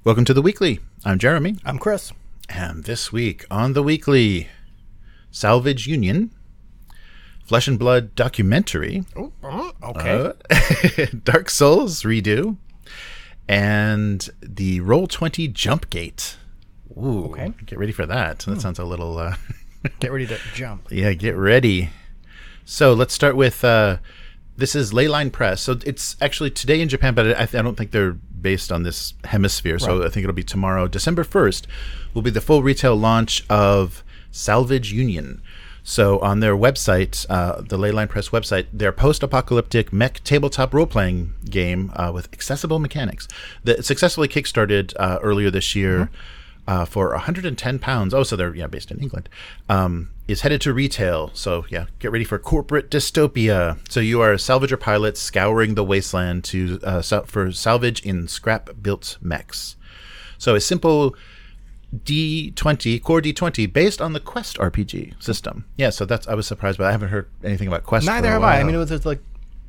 Welcome to The Weekly. I'm Jeremy. I'm Chris. And this week on The Weekly, Salvage Union, Flesh and Blood documentary, Okay. Dark Souls redo, and the Roll20 Jump Gate. Ooh, Okay. Get ready for that. That sounds a little... Get ready to jump. Yeah, get ready. So let's start with... this is Leyline Press. So it's actually today in Japan, but I don't think they're based on this hemisphere. So Right. I think it'll be tomorrow. December 1st will be the full retail launch of Salvage Union. So on their website, the Leyline Press website, their post-apocalyptic mech tabletop role-playing game with accessible mechanics that successfully kickstarted earlier this year for £110. Oh, so they're based in England. Is headed to retail. So get ready for corporate dystopia. So you are a salvager pilot scouring the wasteland for salvage in scrap-built mechs. So a simple D20, core D20, based on the Quest RPG system. Yeah, so I was surprised, but I haven't heard anything about Quest. Neither for a have while. I. I mean, it was just like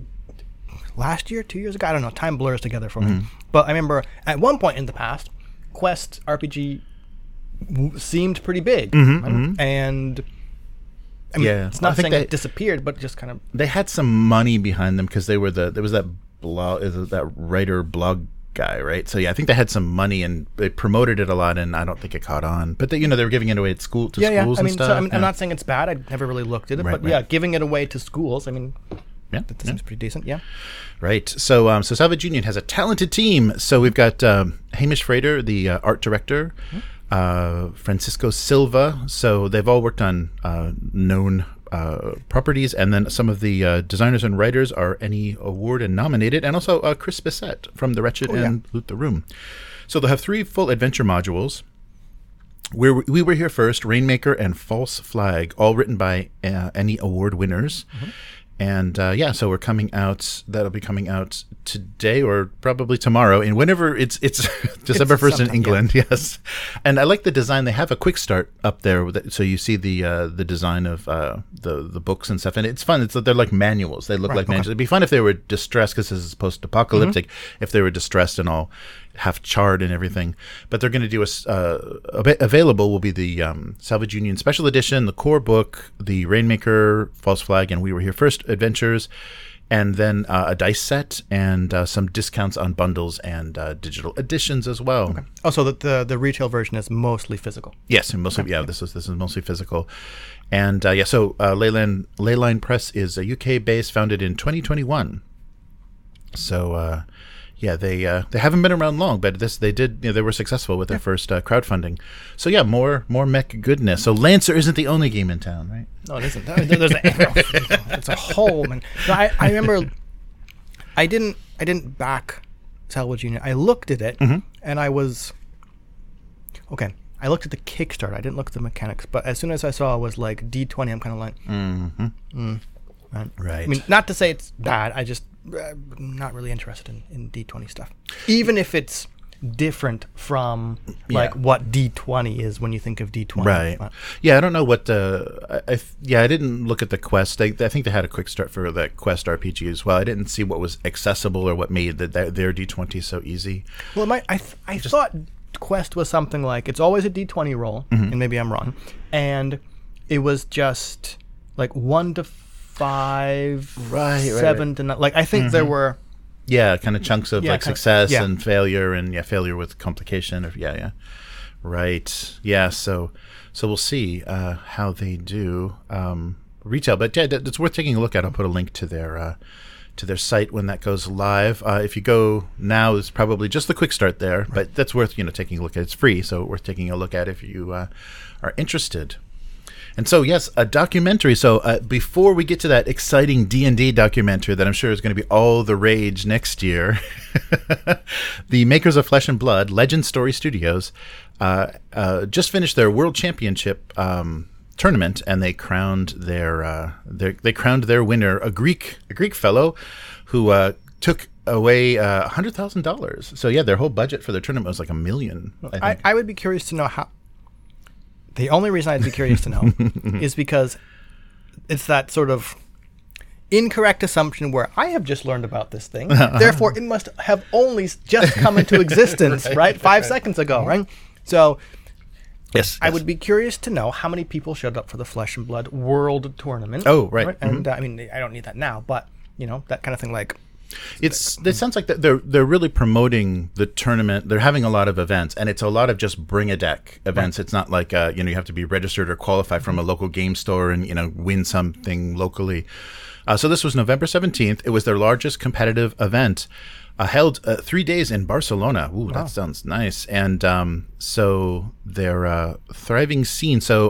last year, 2 years ago. I don't know. Time blurs together for me. But I remember at one point in the past, Quest RPG seemed pretty big. And I mean, Yeah. it's I not think saying it disappeared, but just kind of. They had some money behind them because there was that blog, that writer blog guy, right? So I think they had some money and they promoted it a lot, and I don't think it caught on. But they were giving it away at schools I and mean, stuff. so, I'm not saying it's bad. I never really looked at it, Right, but right. giving it away to schools. I mean, Yeah, that seems pretty decent. Yeah. Right. So Salvage Union has a talented team. So we've got Hamish Frater, the art director, Francisco Silva. So they've all worked on known properties, and then some of the designers and writers are Emmy Award and nominated, and also Chris Bissett from The Wretched and Loot the Room. So they'll have 3 full adventure modules. We Were Here First, Rainmaker, and False Flag, all written by Emmy Award winners. And so we're coming out. That'll be coming out today or probably tomorrow. And whenever it's December 1st in sometime, England, yes. And I like the design. They have a quick start up there, so you see the design of the books and stuff. And it's fun. They're like manuals. They look like manuals. It'd be fun if they were distressed, because this is post-apocalyptic. If they were distressed and all half charred and everything. But they're going to do a bit available will be the Salvage Union Special Edition, the core book, the Rainmaker, False Flag, and We Were Here First adventures, and then a dice set and some discounts on bundles and digital editions as well. Okay. Also, the retail version is mostly physical. Yes, and mostly this is mostly physical. And so Leyline Press is a UK based, founded in 2021. So they haven't been around long, but they were successful with their first crowdfunding. So more mech goodness. So Lancer isn't the only game in town, right? No, it isn't. It's a whole man. No, I remember I didn't back Salvage Union. I looked at it and I was okay. I looked at the Kickstarter. I didn't look at the mechanics, but as soon as I saw it was like D20, I'm kind of like, Right. I mean, not to say it's bad. I just not really interested in D20 stuff, even if it's different from like what D20 is when you think of D20. Right. But, I don't know what I didn't look at the Quest. I think they had a quick start for that Quest RPG as well. I didn't see what was accessible or what made their D20 so easy. well, I thought Quest was something like it's always a D20 roll, and maybe I'm wrong, and it was just like 1 to 5, Right, 7 to 9. Like I think there were. Yeah, kind of chunks of success yeah. and failure, and failure with complication. Right. Yeah. So we'll see how they do retail, but it's worth taking a look at. I'll put a link to their site when that goes live. If you go now, it's probably just the quick start there, but that's worth taking a look at. It's free, so worth taking a look at if you are interested. And so, yes, a documentary. So before we get to that exciting D&D documentary that I'm sure is going to be all the rage next year, the makers of Flesh and Blood, Legend Story Studios, just finished their World Championship tournament, and they crowned their winner, a Greek fellow who took away $100,000. So their whole budget for their tournament was like $1 million. I think. I would be curious to know how. The only reason I'd be curious to know is because it's that sort of incorrect assumption where I have just learned about this thing. Therefore, it must have only just come into existence, right? 5 seconds ago, right? So Yes. I would be curious to know how many people showed up for the Flesh and Blood World Tournament. Oh, right. And I mean, I don't need that now, but that kind of thing. Like, it sounds like that they're really promoting the tournament. They're having a lot of events, and it's a lot of just bring a deck events. Right. It's not like you have to be registered or qualify from a local game store and win something locally. So this was November 17th. It was their largest competitive event. Held 3 days in Barcelona. Ooh, that sounds nice. And so their thriving scene. So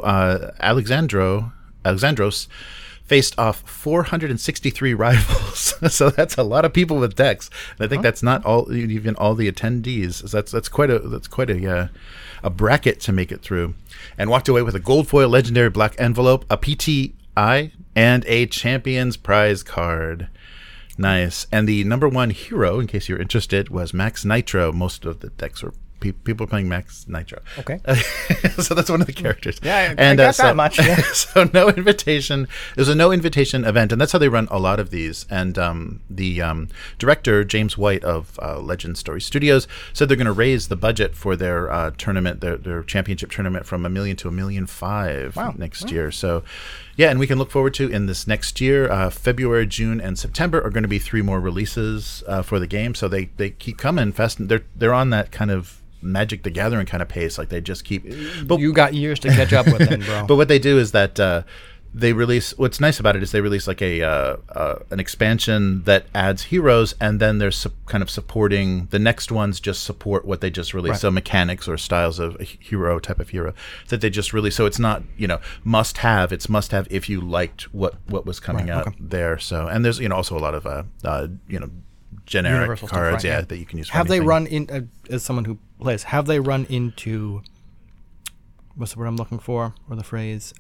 Alexandros faced off 463 rivals. So that's a lot of people with decks. And I think that's not even all the attendees. So that's quite a bracket to make it through. And walked away with a gold foil legendary black envelope, a PTI, and a Champions Prize card. Nice. And the number one hero, in case you're interested, was Max Nitro. Most of the decks were people playing Max Nitro. Okay. So that's one of the characters. Yeah, I got that much. Yeah. So no invitation. It was a no invitation event, and that's how they run a lot of these. And the director, James White of Legend Story Studios, said they're going to raise the budget for their tournament, their championship tournament, from $1 million to $1.5 million next year. So yeah, and we can look forward to in this next year, February, June, and September are going to be 3 more releases for the game. So they keep coming fast. And they're on that kind of Magic the Gathering kind of pace. Like they just keep. But you got years to catch up with, then, bro. But what they do is that they release. What's nice about it is they release like an expansion that adds heroes, and then they're kind of supporting the next ones. Just support what they just released. Right. So mechanics or styles of a hero, type of hero that they just released. So it's not must have. It's must have if you liked what was coming out there. So and there's also a lot of generic Universal cards, stuff, right, that you can use. For have anything. they run in as someone who plays? Have they run into what's the word I'm looking for, or the phrase?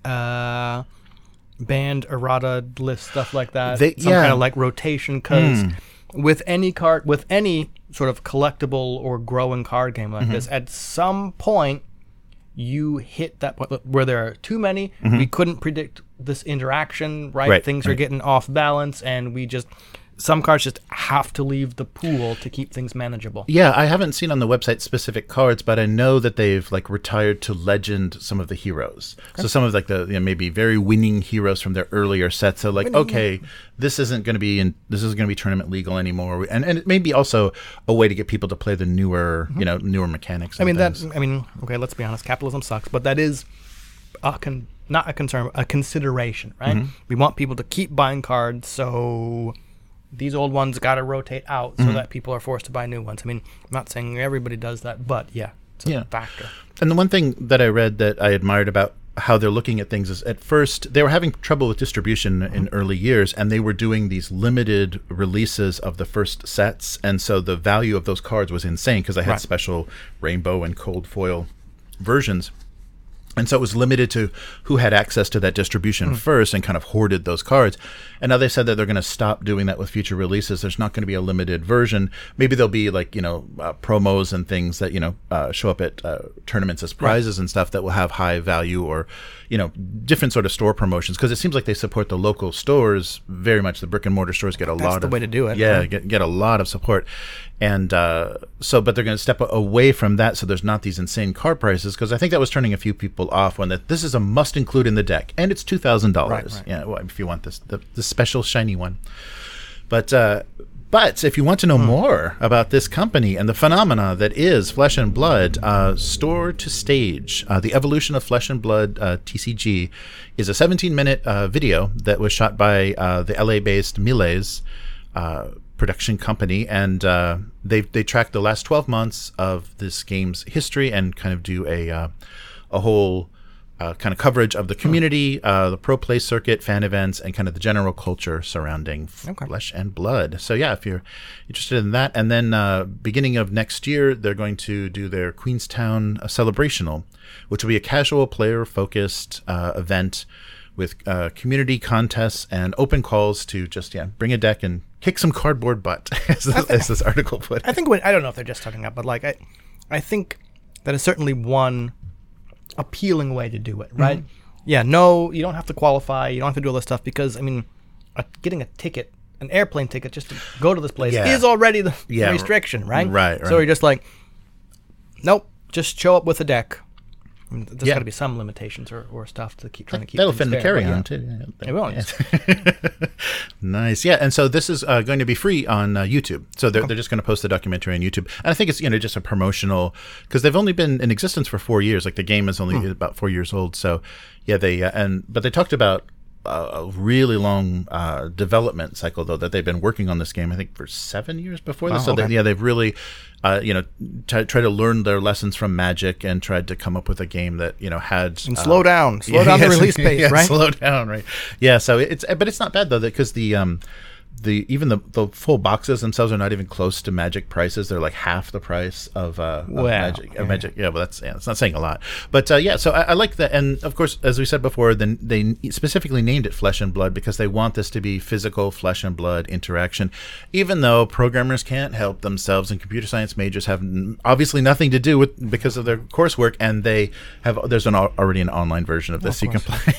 Banned errata list, stuff like that. Some kind of like rotation, because with any sort of collectible or growing card game like this, at some point you hit that point where there are too many. We couldn't predict this interaction, right? Things are getting off balance, and some cards just have to leave the pool to keep things manageable. Yeah, I haven't seen on the website specific cards, but I know that they've retired to legend some of the heroes. Okay. So some of the maybe very winning heroes from their earlier sets. So this isn't going to be tournament legal anymore, and it may be also a way to get people to play the newer newer mechanics. Okay, let's be honest, capitalism sucks, but that is not a concern, a consideration, right? We want people to keep buying cards, so these old ones got to rotate out so that people are forced to buy new ones. I mean, I'm not saying everybody does that, but it's a factor. And the one thing that I read that I admired about how they're looking at things is, at first they were having trouble with distribution in early years, and they were doing these limited releases of the first sets, and so the value of those cards was insane because they had special rainbow and cold foil versions. And so it was limited to who had access to that distribution first, and kind of hoarded those cards. And now they said that they're going to stop doing that with future releases. There's not going to be a limited version. Maybe there'll be promos and things that show up at tournaments as prizes and stuff that will have high value, or different sort of store promotions, because it seems like they support the local stores very much. The brick and mortar stores get a lot. That's the way to do it. Yeah, get a lot of support. And but they're going to step away from that, so there's not these insane card prices, because I think that was turning a few people off, when this is a must include in the deck, and it's $2,000. Right. Yeah, if you want the special shiny one. But if you want to know more about this company and the phenomena that is Flesh and Blood, Store to Stage, the evolution of Flesh and Blood TCG, is a 17-minute video that was shot by the LA-based Miles production company, and they track the last 12 months of this game's history and kind of do a whole kind of coverage of the community, the pro play circuit, fan events, and kind of the general culture surrounding Flesh and Blood. So yeah, if you're interested in that. And then beginning of next year, they're going to do their Queenstown Celebrational, which will be a casual player-focused event with community contests and open calls to just bring a deck and kick some cardboard butt, as this article put it. I think I don't know if they're just talking about, but I think that is certainly one appealing way to do it, right? Yeah, no, you don't have to qualify, you don't have to do all this stuff, because getting a ticket, an airplane ticket, just to go to this place Yeah. is already the Yeah. restriction, right? Right, So right. you're just like, nope, just show up with a deck. I mean, there's Yeah. got to be some limitations or stuff to keep trying to keep. That'll things fit in the fair, but carry-on yeah. too. Yeah. It will. Nice. Yeah, and so this is going to be free on YouTube. So they're just going to post the documentary on YouTube. And I think it's just a promotional, because they've only been in existence for 4 years. Like the game is only about 4 years old. So yeah, but they talked about a really long development cycle though that they've been working on this game. I think for 7 years before this. Wow, So okay. they've really try to learn their lessons from Magic and tried to come up with a game that had And slow down the release pace, yeah, right? slow down, right? Yeah, so it's not bad though, because even the full boxes themselves are not even close to Magic prices. They're like half the price of Magic. yeah. Magic, yeah, well, it's not saying a lot, but yeah. So I like that, and of course, as we said before, then they specifically named it Flesh and Blood because they want this to be physical flesh and blood interaction. Even though programmers can't help themselves, and computer science majors have obviously nothing to do with because of their coursework, and there's already an online version of this you can play.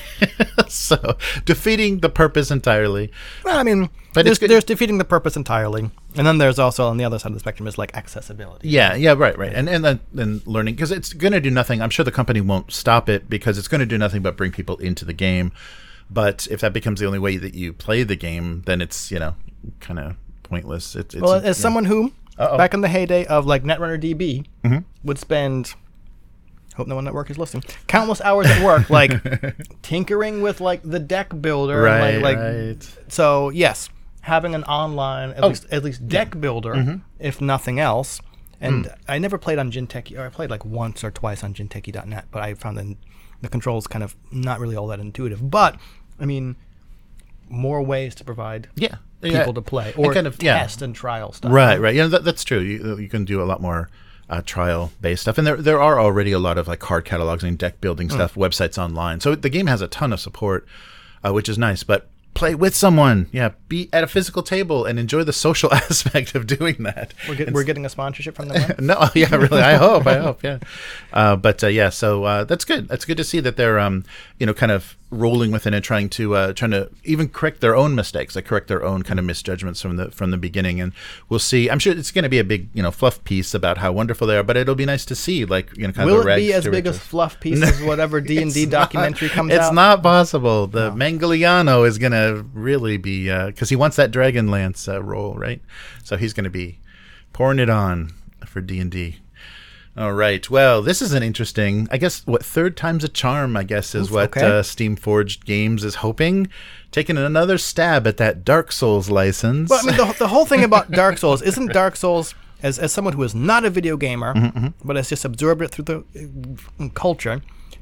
So defeating the purpose entirely. Well, I mean, But it's good. there's defeating the purpose entirely, and then there's also on the other side of the spectrum is like accessibility. Yeah, right, and then learning, because it's going to do nothing. I'm sure the company won't stop it because it's going to do nothing but bring people into the game. But if that becomes the only way that you play the game, then it's kind of pointless. It's Well, as someone who Uh-oh. back in the heyday of like Netrunner DB would spend. Hope no one at work is listening. Countless hours at work, like tinkering with like the deck builder, Right, and, like right. So yes, having an online at least deck builder, if nothing else. And I never played on Jinteki, or I played like once or twice on Jinteki.net, but I found the controls kind of not really all that intuitive. But I mean, more ways to provide people to play or kind of, test and trial stuff. Right. Yeah, that's true. You can do a lot more trial-based stuff, and there are already a lot of like card catalogs and deck building stuff, websites online. So the game has a ton of support, which is nice. But play with someone, be at a physical table and enjoy the social aspect of doing that. We're getting a sponsorship from them. Right? No, yeah, really. I hope, yeah. But so that's good. That's good to see that they're, kind of rolling with it and trying to even correct their own mistakes, like correct their own kind of misjudgments from the beginning. And we'll see. I'm sure it's going to be a big, fluff piece about how wonderful they are. But it'll be nice to see, like, kind Will of the it be rags as to big a riches. fluff piece as whatever D&D documentary comes out? It's not possible. The Mangoliano is going to really be, because he wants that Dragonlance role, right? So he's going to be pouring it on for D&D. All right. Well, this is an interesting, I guess, third time's a charm, I guess, is what Steamforged Games is hoping. Taking another stab at that Dark Souls license. But I mean, the whole thing about Dark Souls, isn't Dark Souls, as someone who is not a video gamer, but has just absorbed it through the culture,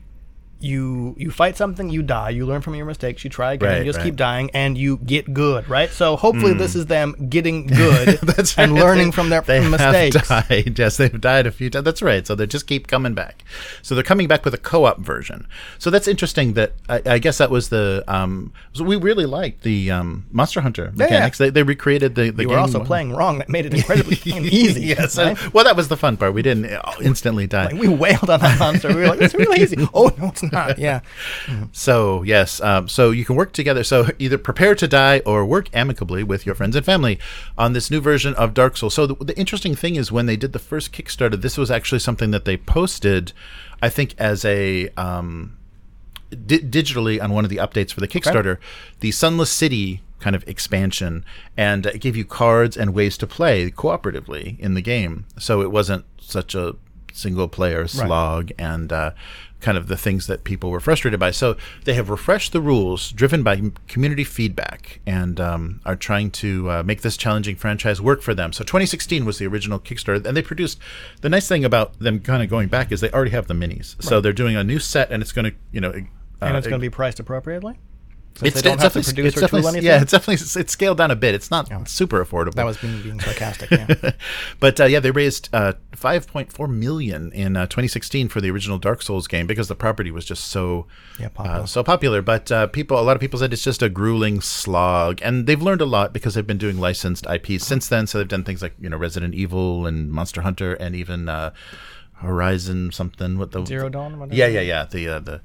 you fight something, you die, you learn from your mistakes, you try again, you just keep dying, and you get good, right? So hopefully this is them getting good That's and right. learning from their mistakes. Have died. Yes, they've died a few times. That's right. So they just keep coming back. So they're coming back with a co-op version. So that's interesting. That I guess that was the. So we really liked the Monster Hunter mechanics. Yeah. They recreated the game. You were also playing wrong. That made it incredibly easy. Yes. Right? Well, that was the fun part. We didn't instantly die. Like, we wailed on that monster. We were like, it's really easy. Oh, no, it's not. Yeah. So yes, so you can work together. So either prepare to die or work amicably with your friends and family on this new version of Dark Souls. So the interesting thing is, when they did the first Kickstarter, this was actually something that they posted, I think, as a digitally on one of the updates for the Kickstarter, the Sunless City kind of expansion, and it gave you cards and ways to play cooperatively in the game. So it wasn't such a single player slog and kind of the things that people were frustrated by. So they have refreshed the rules driven by community feedback, and are trying to make this challenging franchise work for them. So 2016 was the original Kickstarter, and they produced, the nice thing about them kind of going back is they already have the minis. So they're doing a new set, and it's going to, And it's going to be priced appropriately? Since they don't have to produce or tool anything? Yeah, it's scaled down a bit. It's not super affordable. That was being sarcastic, yeah. But they raised $5.4 million in 2016 for the original Dark Souls game because the property was just so popular. But a lot of people said it's just a grueling slog, and they've learned a lot because they've been doing licensed IPs since then. So they've done things like Resident Evil and Monster Hunter, and even Horizon something. Zero Dawn? Yeah. The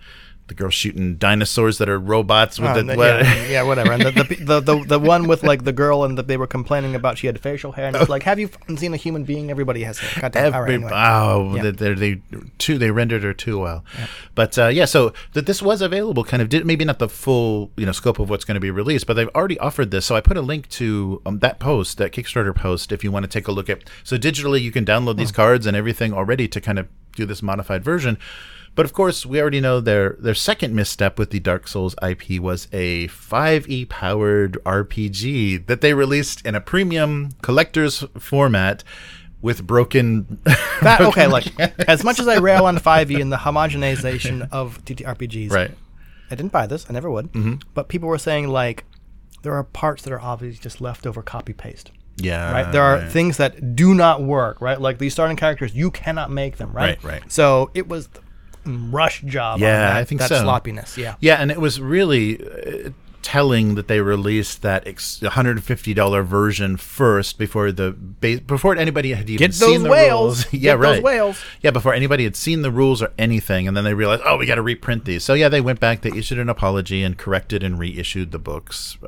the girl shooting dinosaurs that are robots with whatever. And the one with like the girl and they were complaining about she had facial hair, and it's like, have you seen a human being? Everybody has hair. Goddamn. All right, anyway. They rendered her too well. Yeah. But so that this was available, kind of maybe not the full scope of what's going to be released, but they've already offered this. So I put a link to that Kickstarter post, if you want to take a look at. So digitally, you can download these cards and everything already to kind of do this modified version. But of course, we already know their second misstep with the Dark Souls IP was a 5e powered RPG that they released in a premium collector's format with broken. Like as much as I rail on 5e and the homogenization of TTRPGs, right? I didn't buy this. I never would. Mm-hmm. But people were saying like there are parts that are obviously just leftover copy paste. Yeah. Right. There are things that do not work. Right. Like these starting characters, you cannot make them. Right. Right. So it was rush job. Yeah, on that, I think that so. Sloppiness. Yeah. Yeah, and it was really telling that they released that $150 version first before anybody had even seen the rules. Yeah, right. Those whales. Yeah, before anybody had seen the rules or anything, and then they realized, we got to reprint these. So yeah, they went back, they issued an apology, and corrected and reissued the books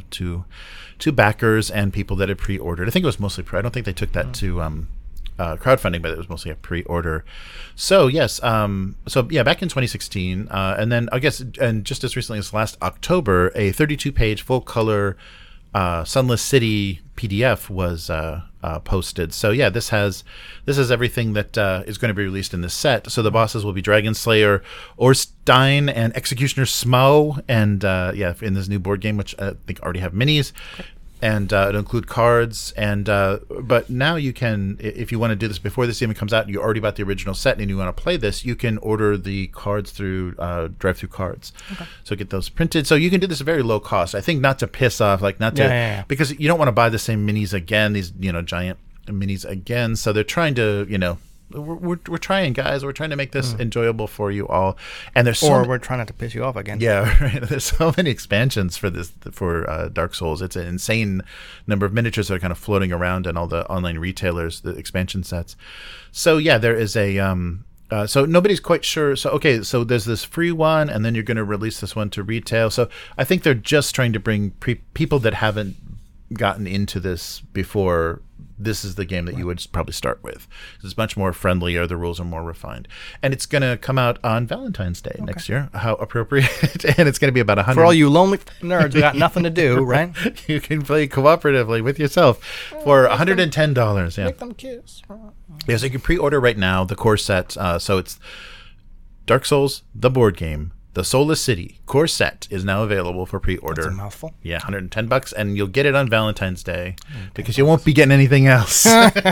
to backers and people that had pre-ordered. I think it was mostly I don't think they took that to crowdfunding, but it was mostly a pre-order. So yes, back in 2016, and then I guess, and just as recently as last October, a 32-page full-color Sunless City PDF was posted. So yeah, this has everything that is going to be released in this set. So the bosses will be Dragon Slayer Orstein and Executioner Smo, and in this new board game, which I think already have minis. And it'll include cards, and but now you can, if you want to do this before this even comes out, you already bought the original set and you want to play this, you can order the cards through Drive-Thru Cards. Okay. So get those printed. So you can do this at very low cost. I think not to piss off, because you don't want to buy the same minis again, these giant minis again. So they're trying to we're trying, guys. We're trying to make this enjoyable for you all, and we're trying not to piss you off again. Yeah, right. There's so many expansions for Dark Souls. It's an insane number of miniatures that are kind of floating around in all the online retailers, the expansion sets. So yeah, there is a so nobody's quite sure. So there's this free one, and then you're going to release this one to retail. So I think they're just trying to bring people that haven't gotten into this before. This is the game that you would probably start with. It's much more friendlier. The rules are more refined. And it's going to come out on Valentine's Day next year. How appropriate. And it's going to be about 100. For all you lonely nerds who got nothing to do, right? You can play cooperatively with yourself for $110. Yeah. Make them kiss. Yeah, so you can pre-order right now the core set. So it's Dark Souls, the board game. The Soulless City core set is now available for pre-order. That's a mouthful. Yeah, $110, and you'll get it on Valentine's Day because you won't be getting anything else.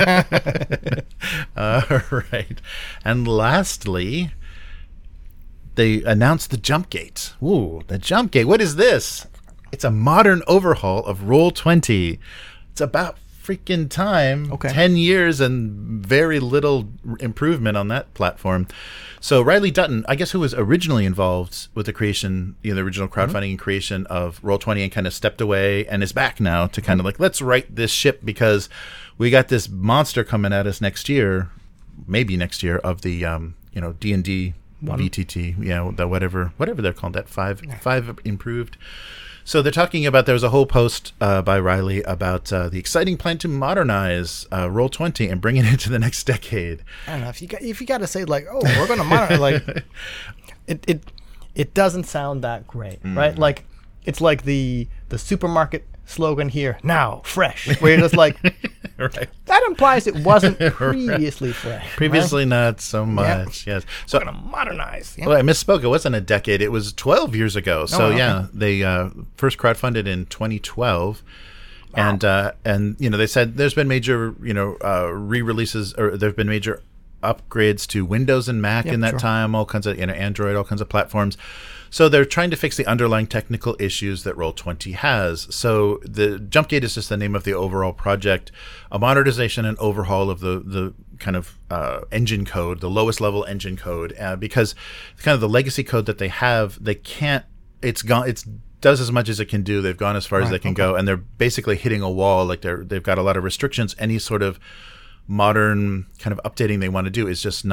All right. And lastly, they announced the Jump Gate. Ooh, the Jump Gate. What is this? It's a modern overhaul of Roll20. It's about freaking time. Okay. 10 years and very little improvement on that platform. So Riley Dutton, I guess, who was originally involved with the creation, the original crowdfunding and creation of Roll20, and kind of stepped away and is back now to kind of like, let's right this ship because we got this monster coming at us next year, maybe next year, of the D&D VTT, the whatever they're called, that 5 improved. So they're talking about, there was a whole post by Riley about the exciting plan to modernize Roll20 and bring it into the next decade. I don't know if you got to say like, we're going to modernize, like it doesn't sound that great, right? Like it's like the supermarket slogan here, now fresh, where you're just like, right. That implies it wasn't previously fresh. Previously, right? Not so much. Yes. So we're gonna modernize. Well, I misspoke. It wasn't a decade. It was 12 years ago. So they first crowdfunded in 2012. Wow. And they said there's been major re-releases, or there've been major upgrades to Windows and Mac in that time, all kinds of Android, all kinds of platforms. So they're trying to fix the underlying technical issues that Roll20 has. So the Jump Gate is just the name of the overall project, a modernization and overhaul of the kind of engine code, the lowest level engine code, because kind of the legacy code that they have, they can't. It's gone. It's does as much as it can do. They've gone as far as they can go, and they're basically hitting a wall. Like they've got a lot of restrictions. Any sort of modern kind of updating they want to do is just not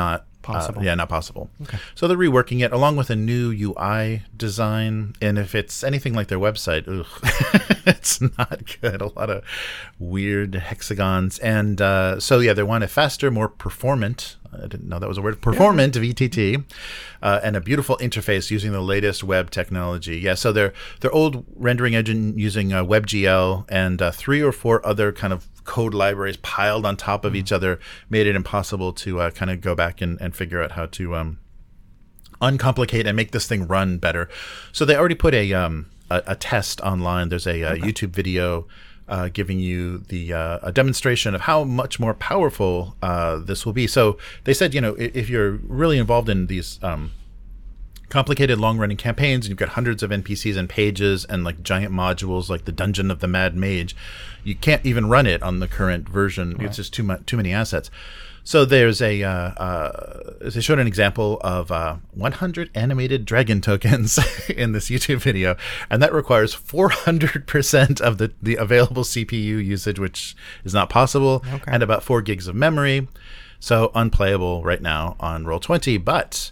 possible. Not possible. Okay. So they're reworking it along with a new UI design. And if it's anything like their website, it's not good. A lot of weird hexagons. And they want a faster, more performant, I didn't know that was a word, performant VTT, and a beautiful interface using the latest web technology. Yeah, so their old rendering engine using WebGL and 3 or 4 other kind of code libraries piled on top of each other made it impossible to kind of go back and figure out how to uncomplicate and make this thing run better. So they already put a test online. There's a YouTube video giving you a demonstration of how much more powerful this will be. So they said, if you're really involved in these complicated long-running campaigns and you've got hundreds of NPCs and pages and like giant modules like the Dungeon of the Mad Mage, you can't even run it on the current version. Right. It's just too many assets. So there's they showed an example of 100 animated dragon tokens in this YouTube video, and that requires 400% of the available CPU usage, which is not possible, and about 4 gigs of memory. So unplayable right now on Roll20, but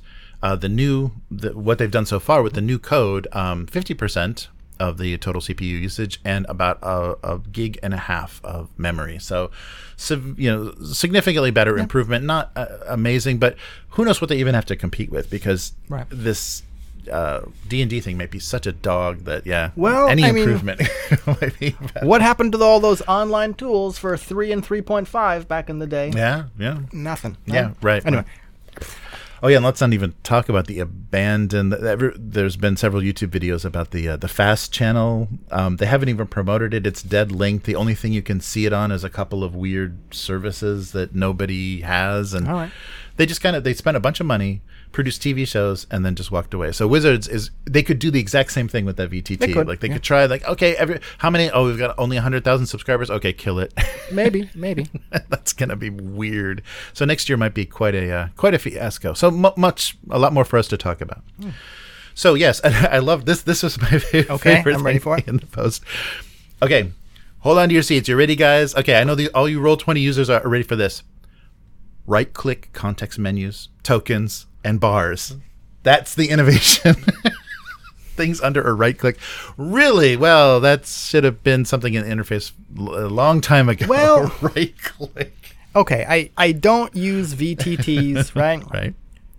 what they've done so far with the new code, 50% of the total CPU usage and about a gig and a half of memory. So significantly better improvement. Not amazing, but who knows what they even have to compete with, because this D&D thing might be such a dog that any improvement might be better. What happened to all those online tools for 3 and 3.5 back in the day? Yeah. Nothing. Yeah, right. Anyway. Oh yeah, and let's not even talk about the abandoned. There's been several YouTube videos about the fast channel. They haven't even promoted it. It's dead linked. The only thing you can see it on is a couple of weird services that nobody has, and they just they spent a bunch of money, produced TV shows, and then just walked away. So Wizards they could do the exact same thing with that VTT. They could try how many? Oh, we've got only 100,000 subscribers. Okay, kill it. Maybe. That's gonna be weird. So next year might be quite a fiasco. So a lot more for us to talk about. So yes, I love this. This was my favorite. Okay, I'm ready for it. In the post. Okay, hold on to your seats. You ready, guys? Okay, I know all you Roll20 users are ready for this. Right-click context menus, tokens, and bars. That's the innovation. Things under a right-click. Really? Well, that should have been something in the interface a long time ago. Well, right-click. Okay, I don't use VTTs, right? Right.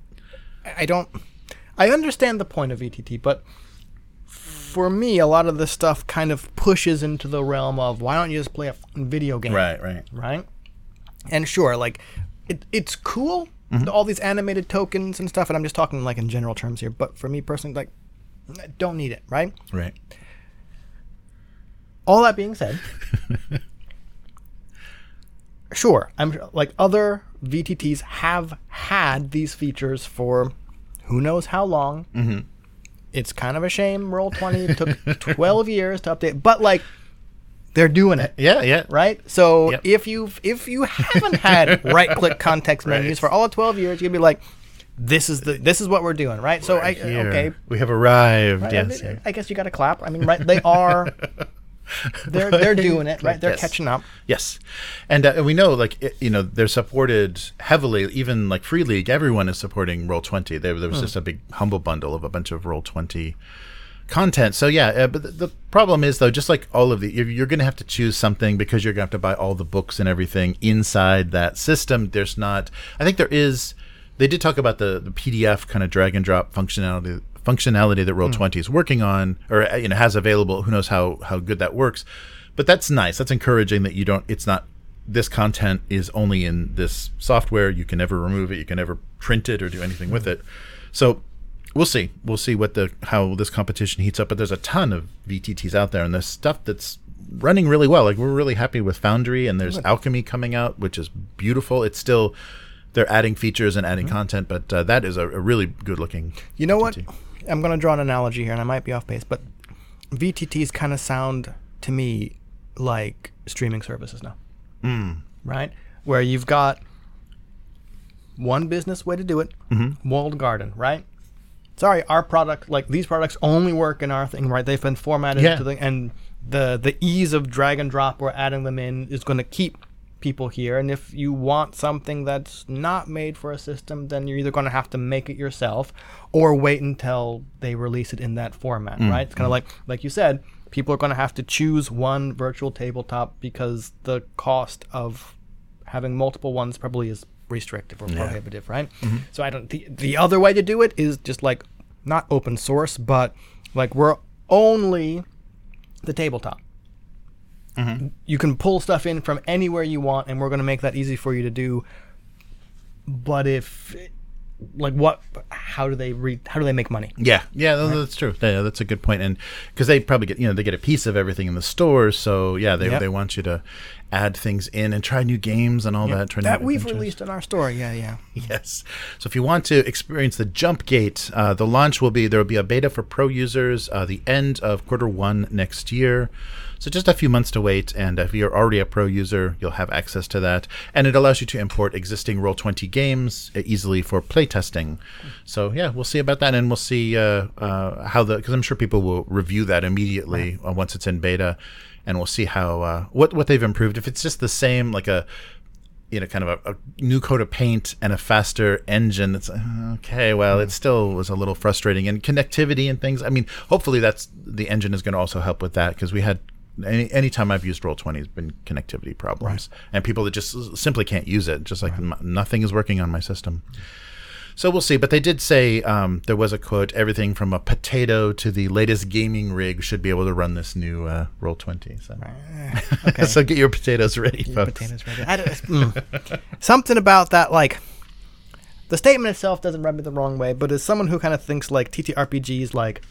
I understand the point of VTT, but for me, a lot of this stuff kind of pushes into the realm of, why don't you just play a video game? Right. And sure, it's cool, all these animated tokens and stuff, and I'm just talking in general terms here, but for me personally, I don't need it, right? Right. All that being said, sure, I'm other VTTs have had these features for who knows how long. Mm-hmm. It's kind of a shame Roll20 took 12 years to update, but they're doing it. Yeah. Right? So if you haven't had right-click context menus for all of 12 years, you'd be like, this is what we're doing, right? So we have arrived. Right? Yes. I guess you got to clap. Right? They are. They're doing it, right? They're catching up. Yes, and we know, they're supported heavily. Even Free League, everyone is supporting Roll20. There was just a big humble bundle of a bunch of Roll20 content. So but the problem is, though, just like all of you're going to have to choose something, because you're going to have to buy all the books and everything inside that system. There's not. I think there is. They did talk about the PDF kind of drag and drop functionality that Roll20 is working on, or has available. Who knows how good that works? But that's nice. That's encouraging that you don't. It's not. This content is only in this software. You can never remove it. You can never print it or do anything with it. So we'll see. We'll see how this competition heats up. But there's a ton of VTTs out there, and there's stuff that's running really well. We're really happy with Foundry, and there's Alchemy coming out, which is beautiful. It's still. They're adding features and adding content, but that is a really good-looking You know VTT. what? I'm going to draw an analogy here, and I might be off base, but VTTs kind of sound, to me, like streaming services now. Right? Where you've got one business way to do it, walled garden, right? Sorry, our product, these products only work in our thing, right? They've been formatted to and the ease of drag and drop or adding them in is going to keep people here, and if you want something that's not made for a system, then you're either going to have to make it yourself or wait until they release it in that format, right? It's kind of like you said, people are going to have to choose one virtual tabletop because the cost of having multiple ones probably is restrictive or prohibitive, right? So I don't. The other way to do it is just like not open source, but like we're only the tabletop. You can pull stuff in from anywhere you want, and we're going to make that easy for you to do. But if, like, how do they make money? Yeah, that's true. Yeah, that's a good point. And because they probably get, they get a piece of everything in the stores, so yeah, they want you to add things in and try new games and all that. Try that new we've adventures. released in our store. Yeah. Yes. So if you want to experience the Jump Gate, the launch there will be a beta for pro users the end of Q1 next year. So just a few months to wait, and if you're already a pro user, you'll have access to that. And it allows you to import existing Roll20 games easily for playtesting. So yeah, we'll see about that, and we'll see how because I'm sure people will review that immediately once it's in beta, and we'll see how what they've improved. If it's just the same, like a kind of a new coat of paint and a faster engine, it's okay. Well, it still was a little frustrating, and connectivity and things. I mean, hopefully the engine is going to also help with that, because we had. Anytime I've used Roll20 has been connectivity problems, and people that just simply can't use it, just like nothing is working on my system. So we'll see. But they did say there was a quote: everything from a potato to the latest gaming rig should be able to run this new Roll20. So, Okay. So get your potatoes ready, folks. Potatoes ready. Something about that, like, the statement itself doesn't rub me the wrong way, but as someone who kind of thinks like TTRPGs, like,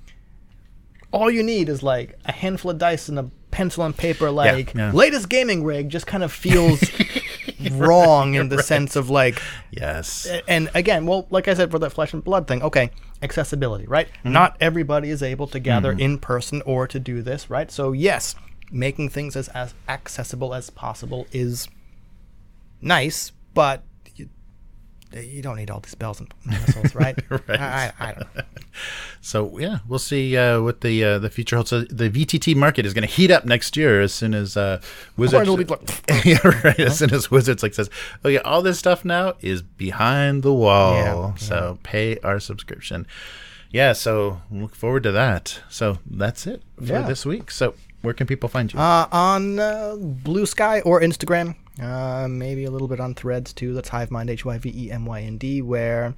all you need is like a handful of dice and a pencil and paper, like latest gaming rig, just kind of feels wrong in the sense of like, yes. And again, well, like I said, for that Flesh and Blood thing, okay, accessibility, right? Not everybody is able to gather in person or to do this, right? So yes, making things as accessible as possible is nice, but you don't need all these bells and whistles, right? Right. I don't know. So yeah, we'll see what the future holds. So the VTT market is going to heat up next year as soon as Wizards. As soon as Wizards says, "Oh yeah, all this stuff now is behind the wall." So pay our subscription. Yeah, so look forward to that. So that's it for this week. So where can people find you? On Blue Sky or Instagram. Maybe a little bit on Threads too. That's Hivemind, HYVEMYND, where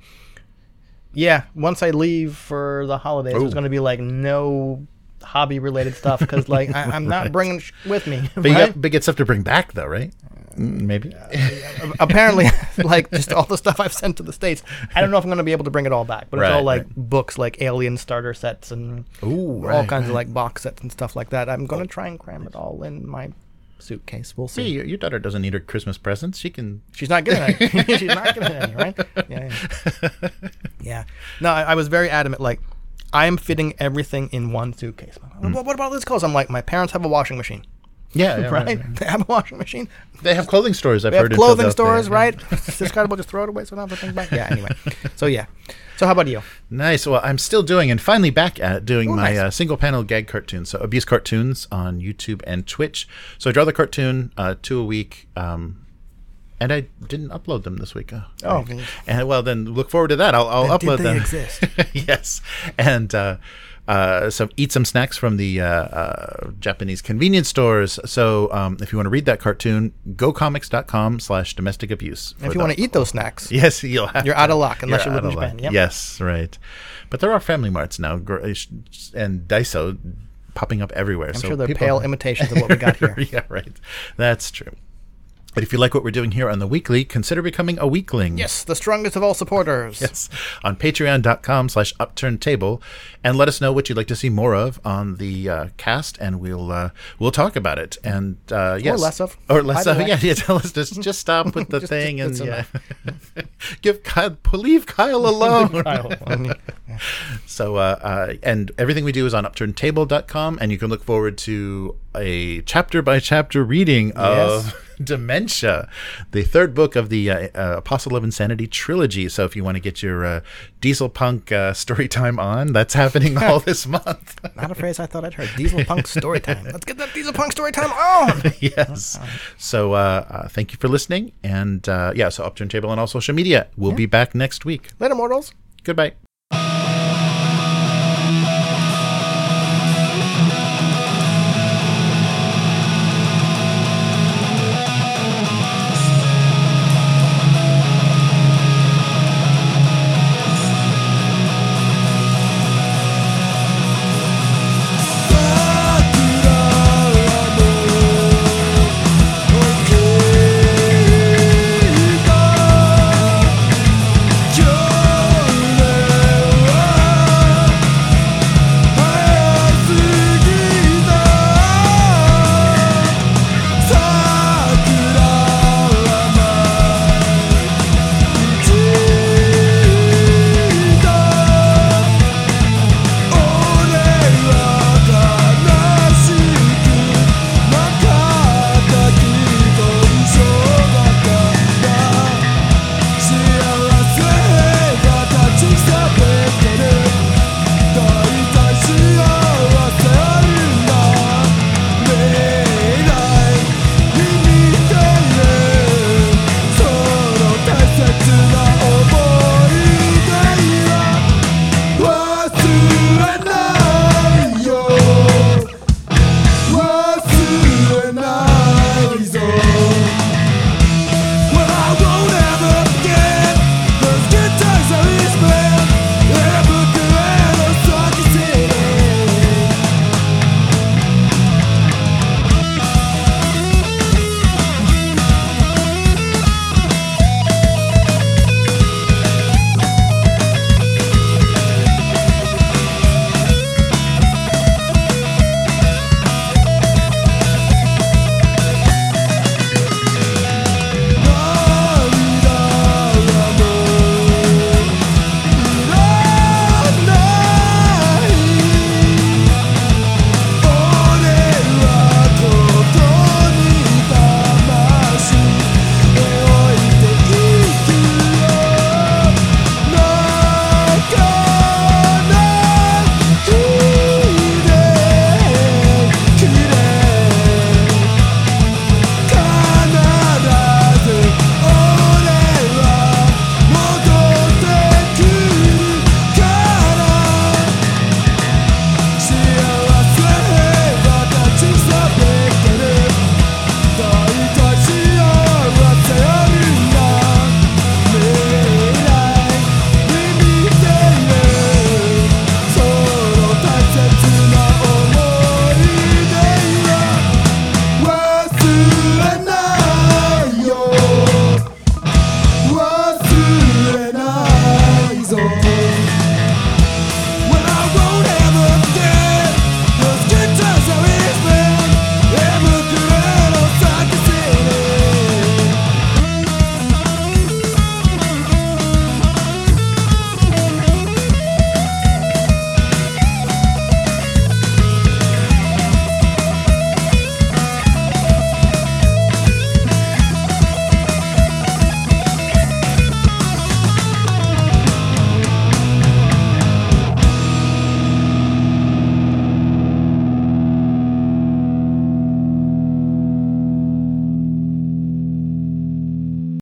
once I leave for the holidays, there's going to be like no hobby related stuff, because like I'm not bringing with me. But you got big stuff to bring back though, right? Maybe. Apparently, like just all the stuff I've sent to the States, I don't know if I'm going to be able to bring it all back, but it's all like books, like Alien starter sets and all kinds of like box sets and stuff like that. I'm going to try and cram it all in my suitcase. We'll see. Your daughter doesn't need her Christmas presents. She's not getting any. She's not getting any, right? Yeah. No, I was very adamant. Like, I am fitting everything in one suitcase. What about this clothes? I'm like, my parents have a washing machine. Yeah, right? They have a washing machine. They have clothing stores. I've heard. They have clothing stores, right? Discardable, just throw it away so I don't have to think back. Yeah. Anyway, so how about you? Nice. Well, I'm still doing and finally back at doing my single panel gag cartoons. So Abuse Cartoons on YouTube and Twitch. So I draw the cartoon 2 a week. And I didn't upload them this week. And well, then look forward to that. I'll upload them. Did they exist? Yes. And eat some snacks from the Japanese convenience stores. So if you want to read that cartoon, gocomics.com/domestic abuse. If you want to eat those snacks, yes, you're out of luck unless you live in Japan. Yep. Yes, right. But there are Family Marts now and Daiso popping up everywhere. I'm sure they're pale imitations of what we got here. Yeah, right. That's true. But if you like what we're doing here on The Weekly, consider becoming a weakling. Yes, the strongest of all supporters. Yes, on patreon.com/upturntable. And let us know what you'd like to see more of on the cast, and we'll talk about it. And yes. Or less of. Or less of, yeah. Tell us, just stop with the thing. And leave Kyle alone. So, and everything we do is on upturntable.com, and you can look forward to a chapter-by-chapter reading of... Dementia, the third book of the Apostle of Insanity trilogy. So if you want to get your Diesel Punk story time on, that's happening all this month. Not a phrase I thought I'd heard. Diesel Punk story time. Let's get that Diesel Punk story time on. Yes. So thank you for listening. And so Upturn Table on all social media. We'll be back next week. Later, mortals. Goodbye.